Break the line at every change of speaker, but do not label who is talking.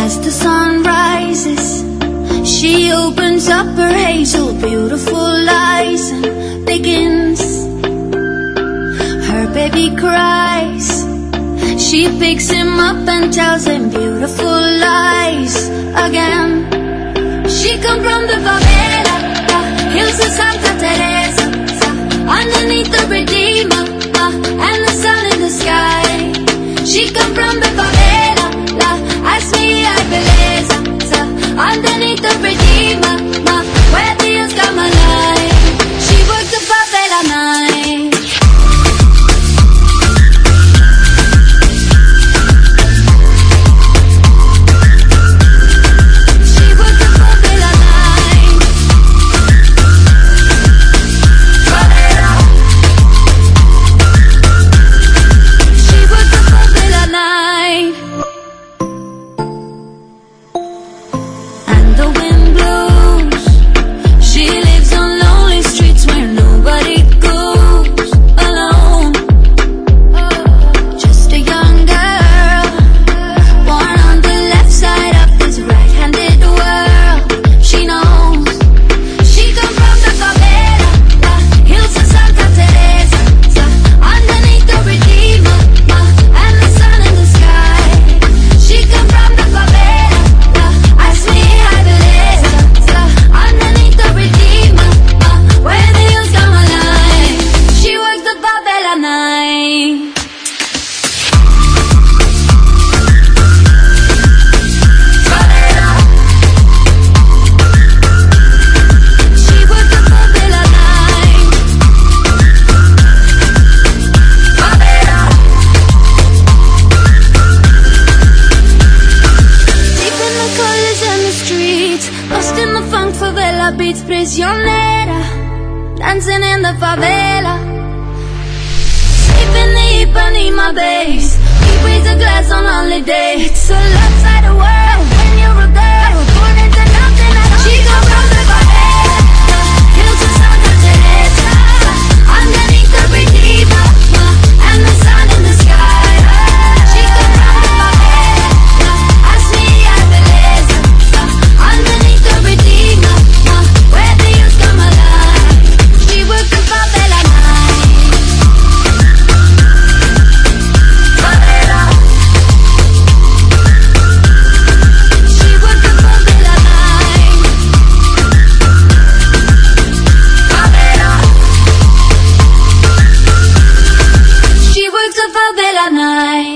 As the sun rises, she opens up her hazel, beautiful eyes and begins. Her baby cries. She picks him up and tells him beautiful lies again. She comes from the favela, hills of Santa Teresa, underneath the Redeemer, and the sun in the sky. She comes from the favela, ask me hay beleza, underneath the Redeemer, where the hills come alive. She works the favela night. Beats prisionera, dancing in the favela, sleeping the Ipanema base. We raise a glass on holiday. It's a love side of world when you're a girl, born into nothing at all. She comes from the favela, hills of Santa Teresa, underneath the Redeemer, and the sun in the sky. She comes from the favela, ask me hay beleza, underneath the Redeemer, where the hills come alive. She works the favela night. Favela. She works the favela night. Favela. She works the favela night.